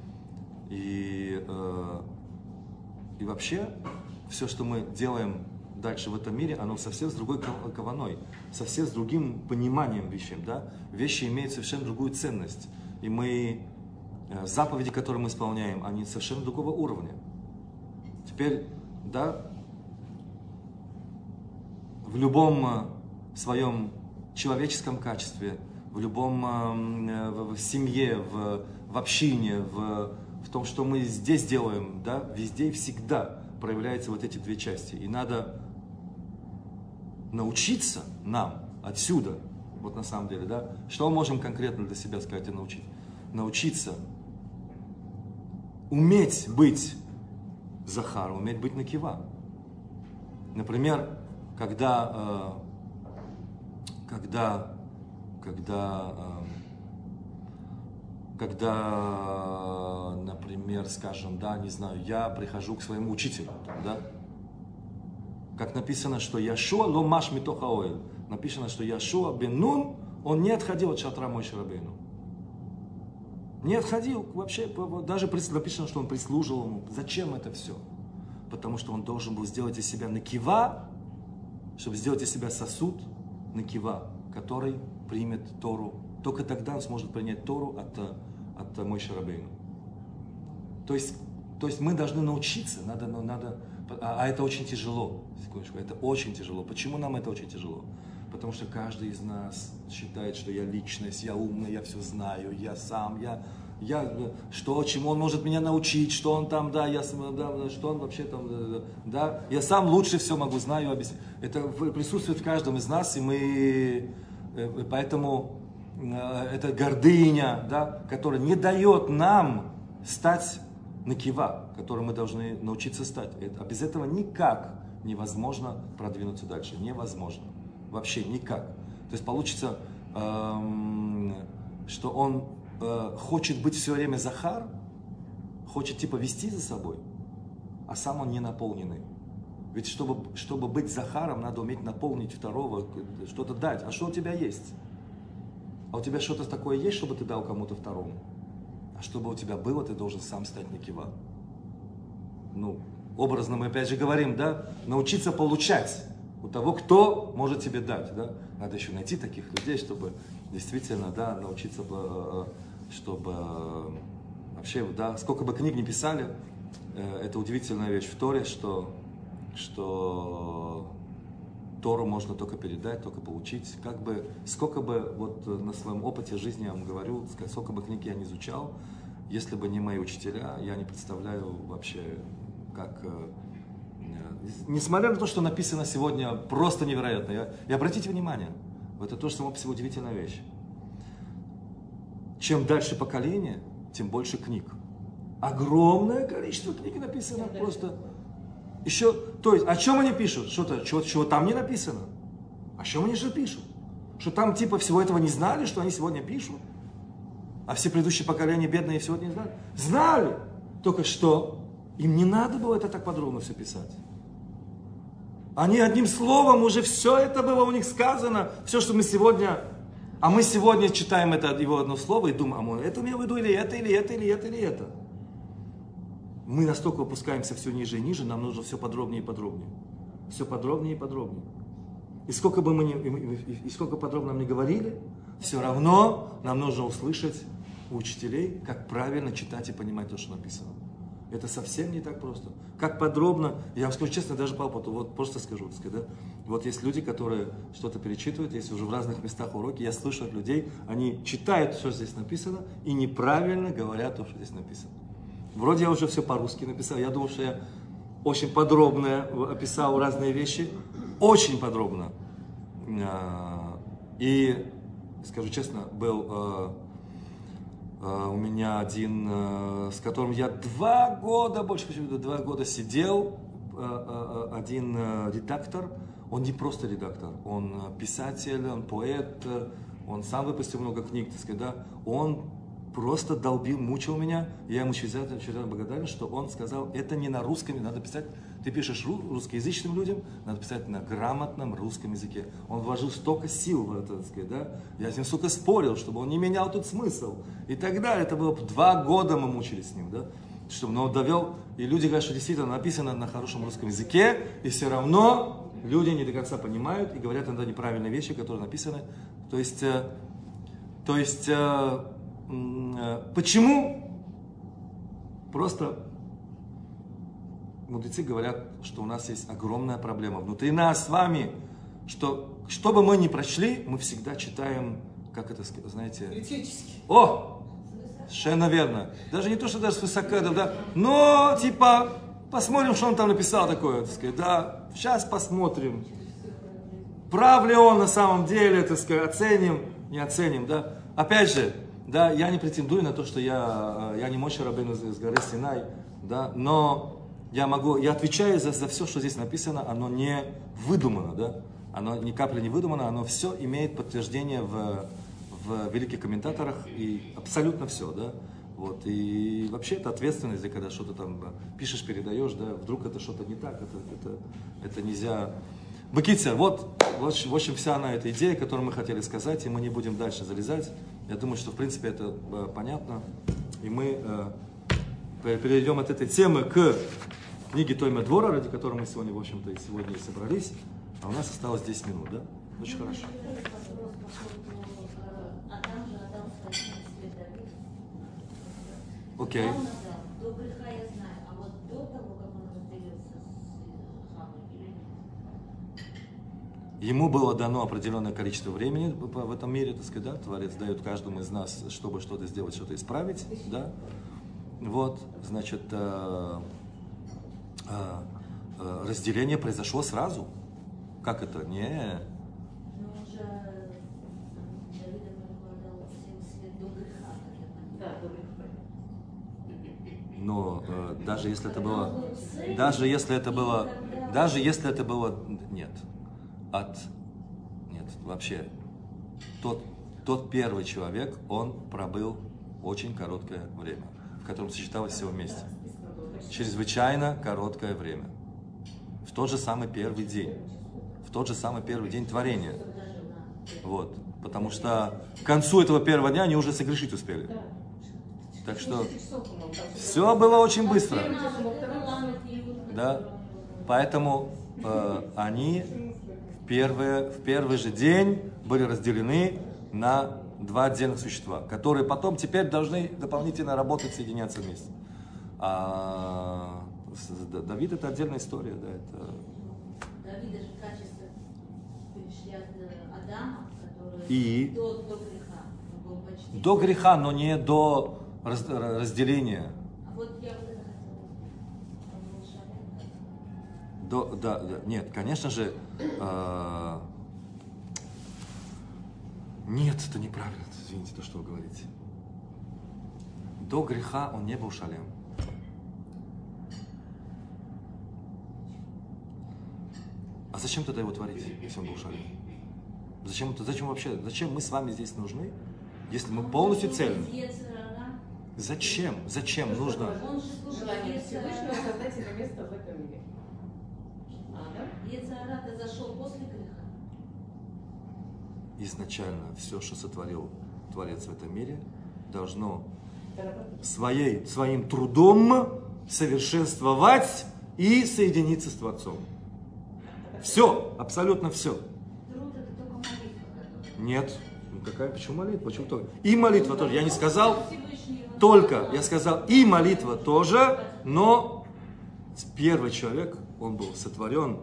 И вообще, все, что мы делаем дальше в этом мире, оно совсем с другой каваной, совсем с другим пониманием вещей. Да? Вещи имеют совершенно другую ценность. И мы, заповеди, которые мы исполняем, они совершенно другого уровня. Теперь, да, в любом своем человеческом качестве, в любом в семье, в общине, в том, что мы здесь делаем, да, везде и всегда проявляются вот эти две части. И надо научиться нам отсюда, вот на самом деле, да, что мы можем конкретно для себя сказать и научить? Научиться уметь быть Захар, уметь быть Накива. Например, когда, например, скажем, да, не знаю, я прихожу к своему учителю, да, как написано, что Яшуа ло маш митоха оэль, написано, что Яшуа бен Нун, он не отходил от шатра Моше Рабейну. Не отходил вообще, даже написано, что он прислуживал ему. Зачем это все? Потому что он должен был сделать из себя Накива, чтобы сделать из себя сосуд Накива, который примет Тору. Только тогда он сможет принять Тору от Моше Рабейну. То есть мы должны научиться, а это очень тяжело. Секундочку, это очень тяжело. Почему нам это очень тяжело? Потому что каждый из нас считает, что я личность, я умный, я все знаю, я сам, чему он может меня научить, что он там, да, что он вообще там, да, я сам лучше все могу, знаю, объясню. Это присутствует в каждом из нас, и мы, поэтому это гордыня, да, которая не дает нам стать Накива, которым мы должны научиться стать. А без этого никак невозможно продвинуться дальше, невозможно. Вообще никак. То есть получится, что он хочет быть все время Захар, хочет типа вести за собой, а сам он не наполненный. Ведь чтобы быть Захаром, надо уметь наполнить второго, что-то дать. А что у тебя есть? А у тебя что-то такое есть, чтобы ты дал кому-то второму? А чтобы у тебя было, ты должен сам стать Накива. Ну, образно мы опять же говорим, да, научиться получать у того, кто может тебе дать, да. Надо еще найти таких людей, чтобы действительно, да, научиться, чтобы вообще, да, сколько бы книг ни писали, это удивительная вещь в Торе, что Тору можно только передать, только получить. Сколько бы, вот на своем опыте жизни я вам говорю, сколько бы книг я не изучал, если бы не мои учителя, я не представляю вообще, как... Несмотря на то, что написано сегодня просто невероятно, и обратите внимание, это тоже само по себе удивительная вещь. Чем дальше поколение, тем больше книг. Огромное количество книг написано просто... Еще, то есть, о чем они пишут? Чего там не написано? О чем они же пишут? Что там типа всего этого не знали, что они сегодня пишут? А все предыдущие поколения бедные всего не знали? Знали! Только что им не надо было это так подробно все писать. Они одним словом уже все это было у них сказано. Все, что мы сегодня... А мы сегодня читаем это его одно слово и думаем, а это имел в виду или это, или это, или это, или это. Мы настолько опускаемся все ниже и ниже, нам нужно все подробнее и подробнее. Все подробнее и подробнее. И сколько бы сколько подробно нам не говорили, все равно нам нужно услышать у учителей, как правильно читать и понимать то, что написано. Это совсем не так просто. Как подробно, я вам скажу честно, даже по опыту, вот просто скажу, да, вот есть люди, которые что-то перечитывают, есть уже в разных местах уроки, я слышу от людей, они читают, что здесь написано, и неправильно говорят то, что здесь написано. Вроде я уже все по-русски написал, я думал, что я очень подробно описал разные вещи, очень подробно. И, скажу честно, был у меня один, с которым я 2 года, больше 2 года сидел, один редактор. Он не просто редактор, он писатель, он поэт, он сам выпустил много книг, так сказать, да. Он просто долбил, мучил меня. Я ему чрезвычайно благодарен, что он сказал, это не на русском, надо писать, ты пишешь русскоязычным людям, надо писать на грамотном русском языке. Он вложил столько сил в это, так сказать, да. Я с ним, сука, спорил, чтобы он не менял тут смысл. И так далее. Это было 2 года мы мучились с ним, да. Чтобы, но он довел, и люди говорят, что действительно написано на хорошем русском языке, и все равно люди не до конца понимают и говорят иногда неправильные вещи, которые написаны. То есть почему? Просто мудрецы говорят, что у нас есть огромная проблема внутри нас с вами, что бы мы ни прочли, мы всегда читаем, как это, знаете... Критически. О! Совершенно верно. Даже не то, что даже свысока, да, но типа посмотрим, что он там написал такое, так сказать, да, сейчас посмотрим. Прав ли он на самом деле, так сказать, оценим, не оценим, да. Опять же, да, я не претендую на то, что я не Моше Рабейну с горы Синай, да, но я отвечаю за все, что здесь написано, оно не выдумано, да, оно ни капли не выдумано, оно все имеет подтверждение в великих комментаторах, и абсолютно все, да, вот, и вообще это ответственность, когда что-то там пишешь, передаешь, да, вдруг это что-то не так, это нельзя. Бакитя, вот, в общем, вся она эта идея, которую мы хотели сказать, и мы не будем дальше залезать. Я думаю, что, в принципе, это понятно, и мы перейдем от этой темы к книге Тойма Двора, ради которой мы сегодня, в общем-то, и сегодня и собрались, а у нас осталось 10 минут, да? Очень хорошо. Окей. До греха я знаю, а вот до того, как он разделился с Хавой, или нет? Ему было дано определенное количество времени в этом мире, так сказать, да? Творец дает каждому из нас, чтобы что-то сделать, что-то исправить, да? Вот, значит, разделение произошло сразу. Как это? Не. Но он же Давида дал 70 лет до греха, как я понимаю. Да, до греха. Но даже если это было, нет, вообще, тот первый человек, он пробыл очень короткое время, в котором сочеталось все вместе, чрезвычайно короткое время, в тот же самый первый день творения, вот, потому что к концу этого первого дня они уже согрешить успели. Так что все было очень быстро, да, поэтому они в первый же день были разделены на 2 отдельных существа, которые потом теперь должны дополнительно работать, соединяться вместе. А Давид — это отдельная история, да, это... Давида же качество перешли от Адама, который И? до греха был почти... До греха, но не до разделения. А вот я вот это хотела. Он был шален? Нет, конечно же, нет, это неправильно, извините, то, что вы говорите. До греха он не был шалем. А зачем тогда его творить, если он был шалем? Зачем мы с вами здесь нужны, если мы полностью цельны? Зачем нужно? Желание Всевышнего создать себе место в этом мире. Ецарата зашел после греха. Изначально все, что сотворил Творец в этом мире, должно своим трудом совершенствовать и соединиться с Творцом. Все, абсолютно все. Труд — это только молитва, которая... Нет. Почему молитва? Почему только? И молитва тоже. Я не сказал только. Я сказал и молитва тоже, но первый человек, он был сотворен.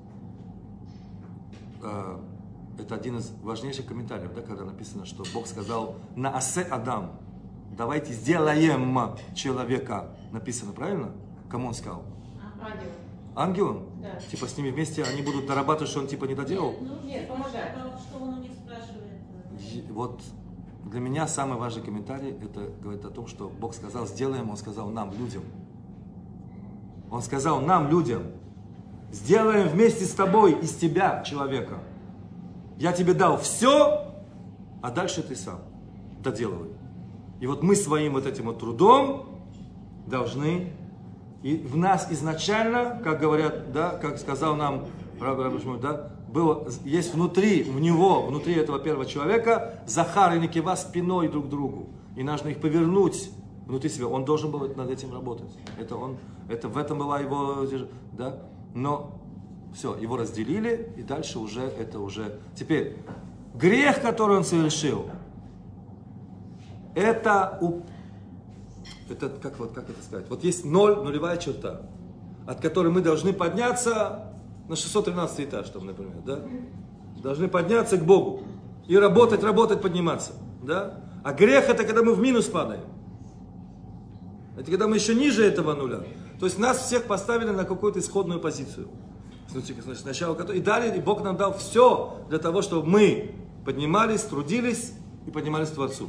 Это один из важнейших комментариев, да, когда написано, что Бог сказал «Наасе Адам». Давайте сделаем человека. Написано, правильно? Кому он сказал? Ангелом. Ангелом? Да. Типа с ними вместе они будут дорабатывать, что он типа не доделал. Нет, помогает. Что он у них спрашивает? Вот для меня самый важный комментарий, это говорит о том, что Бог сказал, сделаем, Он сказал нам, людям. Он сказал нам, людям, сделаем вместе с тобой, из тебя, человека. Я тебе дал все, а дальше ты сам доделывай. И вот мы своим вот этим вот трудом должны, и в нас изначально, как говорят, да, как сказал нам да, было, есть внутри, в него, внутри этого первого человека, Захар и Некева спиной друг к другу. И нужно их повернуть внутри себя. Он должен был над этим работать. В этом была его, да, но все, его разделили, и дальше уже, теперь, грех, который он совершил, это как это сказать, вот есть нулевая черта, от которой мы должны подняться на 613 этаж, там, например, да? Должны подняться к Богу и работать, подниматься, да? А грех это когда мы в минус падаем. Это когда мы еще ниже этого нуля. То есть нас всех поставили на какую-то исходную позицию. Сначала, и далее, и Бог нам дал все для того, чтобы мы поднимались, трудились и поднимались к Творцу.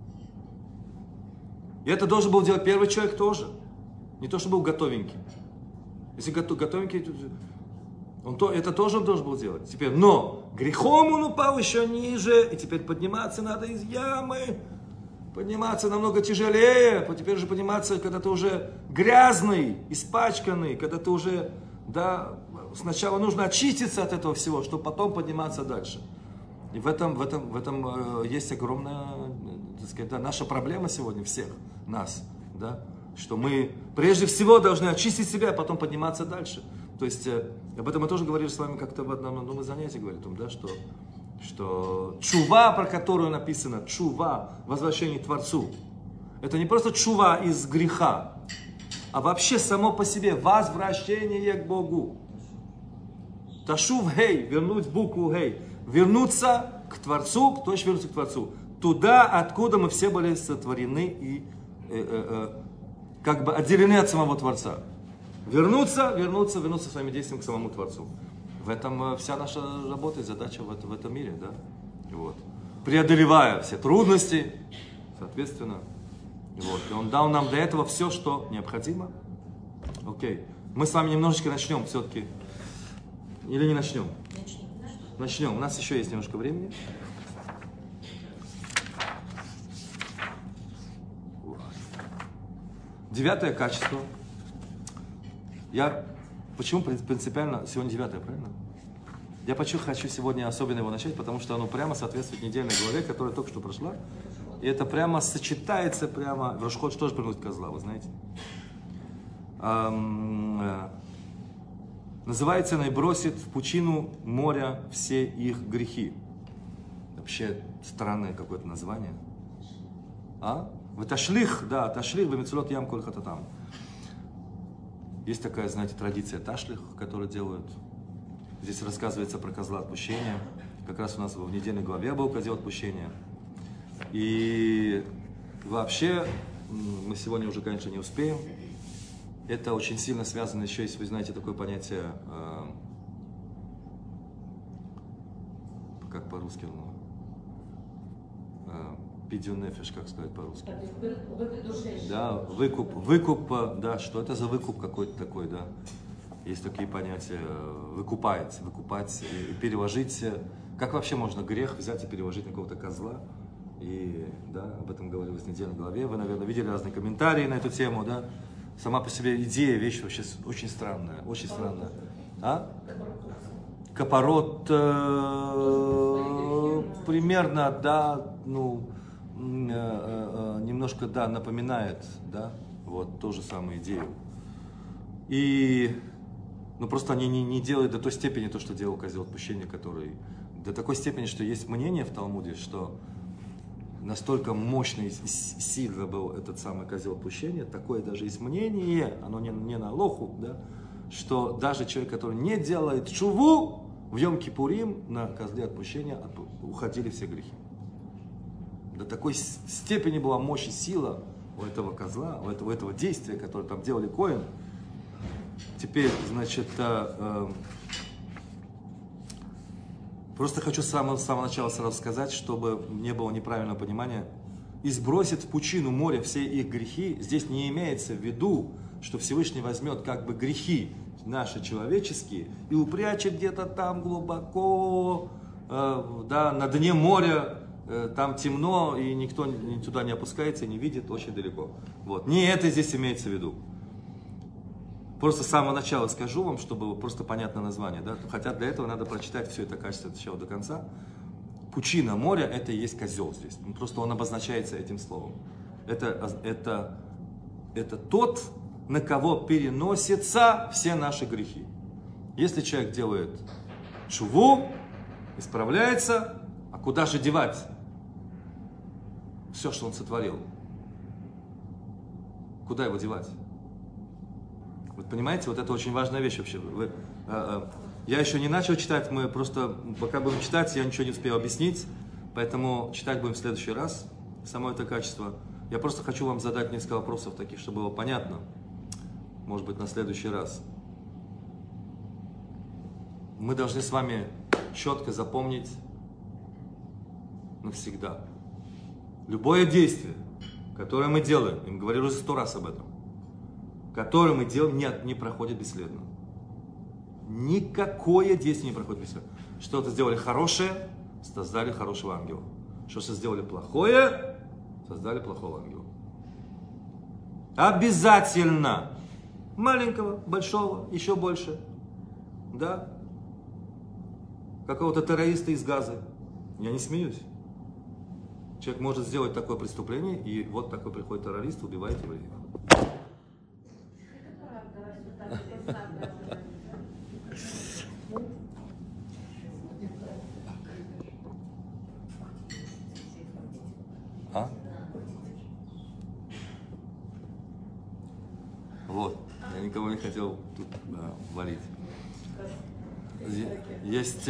И это должен был делать первый человек тоже. Не то, что был готовенький. Если готовенький, это тоже он должен был делать. Теперь, но грехом он упал еще ниже, и теперь подниматься надо из ямы. Подниматься намного тяжелее. Теперь же подниматься, когда ты уже грязный, испачканный, когда ты уже, да, сначала нужно очиститься от этого всего, чтобы потом подниматься дальше. И в этом есть огромная, так сказать, да, наша проблема сегодня всех нас, да, что мы прежде всего должны очистить себя, а потом подниматься дальше. То есть об этом мы тоже говорили с вами как-то в одном из занятий, говорили о том, да, что чува, про которую написано, чува, возвращение к Творцу, это не просто чува из греха, а вообще само по себе возвращение к Богу. Ташув гей, вернуть букву гей, вернуться к Творцу, кто еще вернуться к Творцу? Туда, откуда мы все были сотворены и как бы отделены от самого Творца. Вернуться своими действиями к самому Творцу. В этом вся наша работа и задача в этом мире, да? Вот. Преодолевая все трудности, соответственно. Вот. И Он дал нам для этого все, что необходимо. Окей. Мы с вами немножечко начнем все-таки. Или не начнем? Начнем. У нас еще есть немножко времени. Девятое качество. Почему принципиально сегодня 9, правильно? Я почему хочу сегодня особенно его начать, потому что оно прямо соответствует недельной главе, которая только что прошла. И это прямо сочетается прямо. В Рош ходеш тоже приносит козла, вы знаете. Называется она и бросит в пучину моря все их грехи. Вообще странное какое-то название. Ташлих, да, ташлих, вемицелот ям коль хататам. Есть такая, знаете, традиция ташлих, которую делают. Здесь рассказывается про козла отпущения. Как раз у нас в недельной главе был козел отпущения. И вообще, мы сегодня уже, конечно, не успеем. Это очень сильно связано еще, если вы знаете такое понятие, как по-русски, пидюн нефеш, как сказать по-русски? Выкуп души. Да, выкуп, да, что это за выкуп какой-то такой, да. Есть такие понятия, выкупать и переложить. Как вообще можно грех взять и переложить на какого-то козла? И, да, об этом говорилось в недельной главе. Вы, наверное, видели разные комментарии на эту тему, да. Сама по себе идея, вещь вообще очень странная, очень странная. Капорот, примерно, да, немножко, да, напоминает, да, вот ту же самую идею. И, просто они не делают до той степени то, что делал козел отпущения, который, до такой степени, что есть мнение в Талмуде, что настолько мощный и сильно был этот самый козел отпущения, такое даже есть мнение, оно не на Алоху, да, что даже человек, который не делает шуву, в Йом-Кипурим на козле отпущения уходили все грехи. До такой степени была мощь и сила у этого козла, у этого действия, которое там делали коэн, Теперь, значит, просто хочу с самого начала сразу сказать, чтобы не было неправильного понимания. И сбросит в пучину моря все их грехи. Здесь не имеется в виду, что Всевышний возьмет как бы грехи наши человеческие и упрячет где-то там глубоко, да, на дне моря, там темно, и никто туда не опускается и не видит, очень далеко. Вот. Не это здесь имеется в виду. Просто с самого начала скажу вам, чтобы было просто понятное название. Да? Хотя для этого надо прочитать все это качество от начала до конца. Пучина моря – это и есть козел здесь. Просто он обозначается этим словом. Это тот, на кого переносятся все наши грехи. Если человек делает шуву, исправляется, а куда же девать все, что он сотворил? Куда его девать? Вот понимаете, вот это очень важная вещь вообще. Я еще не начал читать, мы просто, пока будем читать, я ничего не успею объяснить, поэтому читать будем в следующий раз, само это качество. Я просто хочу вам задать несколько вопросов таких, чтобы было понятно, может быть, на следующий раз. Мы должны с вами четко запомнить навсегда. Любое действие, которое мы делаем, и мы говорили уже 100 раз об этом, которое мы делаем, не проходит бесследно. Никакое действие не проходит бесследно. Что-то сделали хорошее, создали хорошего ангела. Что-то сделали плохое, создали плохого ангела. Обязательно. Маленького, большого, еще больше. Да? Какого-то террориста из Газы. Я не смеюсь. Человек может сделать такое преступление, и вот такой приходит террорист, убивает евреев. А? Вот, я никого не хотел тут валить. Есть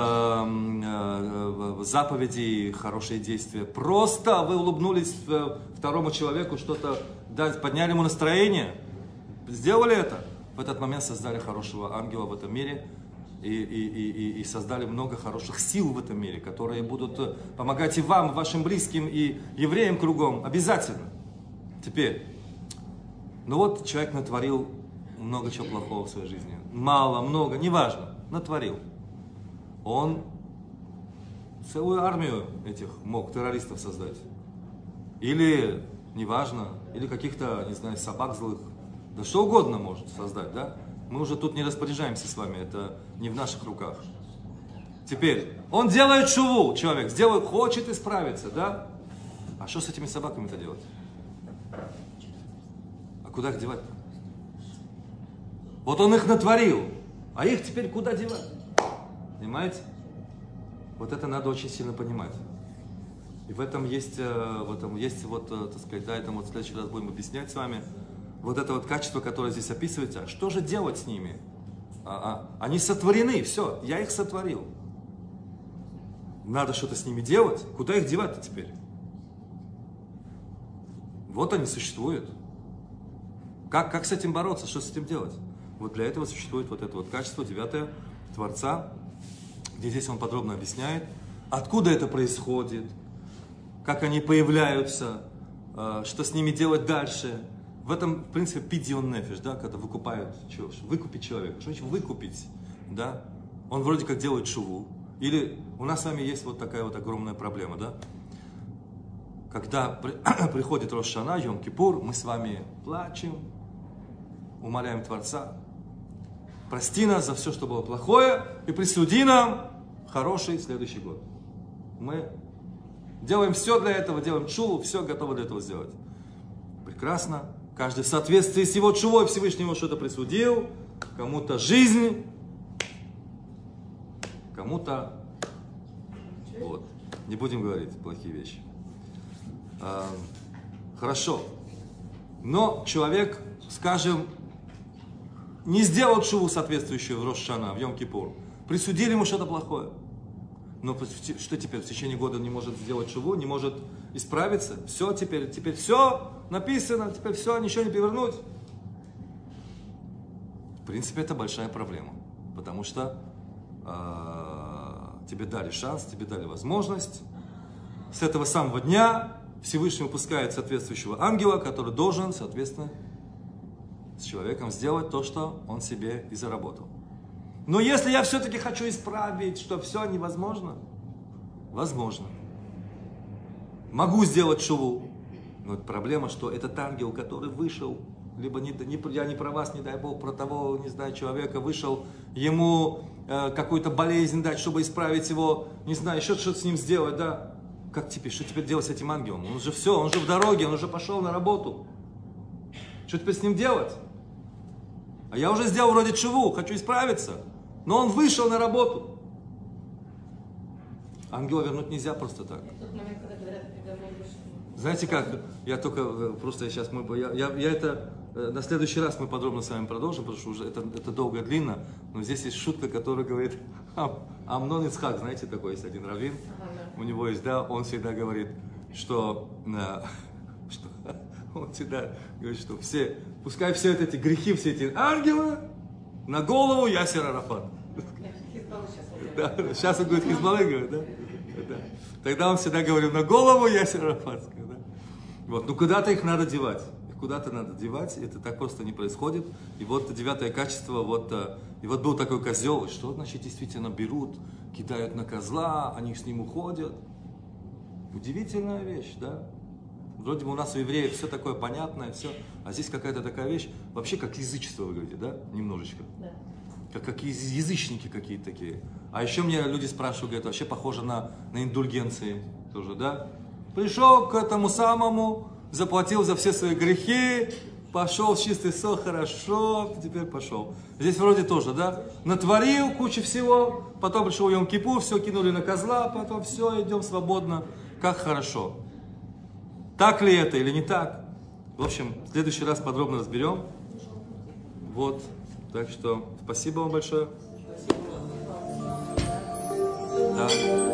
заповеди, хорошие действия. Просто вы улыбнулись второму человеку, что-то подняли ему настроение, сделали это. В этот момент создали хорошего ангела в этом мире и создали много хороших сил в этом мире, которые будут помогать и вам, и вашим близким, и евреям кругом. Обязательно. Теперь, ну вот человек натворил много чего плохого в своей жизни. Мало, много, неважно. Натворил. Он целую армию этих мог террористов создать. Или, неважно, или каких-то, не знаю, собак злых. Да что угодно может создать, да? Мы уже тут не распоряжаемся с вами, это не в наших руках. Теперь, он делает шуву, человек, хочет исправиться, да? А что с этими собаками-то делать? А куда их девать? Вот он их натворил. А их теперь куда девать? Понимаете? Вот это надо очень сильно понимать. И в этом есть вот, так сказать, да, это вот в следующий раз будем объяснять с вами, вот это вот качество, которое здесь описывается. А что же делать с ними? Они сотворены, все, я их сотворил. Надо что-то с ними делать. Куда их девать-то теперь? Вот они существуют. Как с этим бороться? Что с этим делать? Вот для этого существует вот это вот качество 9 Творца, где здесь он подробно объясняет, откуда это происходит, как они появляются, что с ними делать дальше. В этом, в принципе, пидион нефиш, да, когда выкупают, выкупить человека. Что значит выкупить? Да? Он вроде как делает шуву. Или у нас с вами есть вот такая вот огромная проблема, да? Когда приходит Рош ха-Шана, Йом-Кипур, мы с вами плачем, умоляем Творца, прости нас за все, что было плохое, и присуди нам хороший следующий год. Мы делаем все для этого, делаем чуву, все готовы для этого сделать. Прекрасно. Каждый в соответствии с его чувой Всевышнему что-то присудил. Кому-то жизнь, кому-то... Вот. Не будем говорить плохие вещи. Хорошо. Но человек, скажем, не сделал шуву соответствующую в Рош ха-Шана, в Йом-Кипур. Присудили ему что-то плохое. Но что теперь? В течение года не может сделать шуву, не может исправиться? Все теперь все написано, теперь все, ничего не перевернуть. В принципе, это большая проблема, потому что тебе дали шанс, тебе дали возможность. С этого самого дня Всевышний выпускает соответствующего ангела, который должен, соответственно, с человеком сделать то, что он себе и заработал. Но если я все-таки хочу исправить, что все невозможно, возможно. Могу сделать шуву, но это проблема, что этот ангел, который вышел, либо я не про вас, не дай Бог, про того, не знаю, человека вышел, ему какую-то болезнь дать, чтобы исправить его, не знаю, еще что-то с ним сделать, да. Как теперь, что теперь делать с этим ангелом? Он же все, он же в дороге, он уже пошел на работу. Что теперь с ним делать? А я уже сделал вроде шуву, хочу исправиться, но он вышел на работу. Ангела вернуть нельзя просто так. Тот момент, когда говорят, приговор вышел. Знаете как, я только, просто я сейчас, я это, на следующий раз мы подробно с вами продолжим, потому что уже это долго и длинно, но здесь есть шутка, которая говорит, Амнон Ицхак, знаете, такой есть один раввин, у него есть, да, он всегда говорит, что он всегда говорит, что пускай все эти грехи, все эти ангелы на голову Ясер Арафат. Да, сейчас он говорит Хизбаллы, говорит, да? Тогда он всегда говорил на голову Ясер Арафат. Да? Вот, ну куда-то их надо девать. Их куда-то надо девать, это так просто не происходит. И вот 9 качество, и вот был такой козел, что значит действительно берут, кидают на козла, они с ним уходят. Удивительная вещь, да? Вроде бы у нас у евреев все такое понятное, все, а здесь какая-то такая вещь, вообще как язычество выглядит, да? Немножечко. Да. Как язычники какие-то такие. А еще мне люди спрашивают, говорят, вообще похоже на индульгенции тоже, да? Пришел к этому самому, заплатил за все свои грехи, пошел в чистый сон, хорошо, теперь пошел. Здесь вроде тоже, да? Натворил кучу всего, потом пришел Йом-Кипур, все кинули на козла, потом все, идем свободно, как хорошо. Так ли это или не так? В общем, в следующий раз подробно разберем. Вот, так что спасибо вам большое. Да.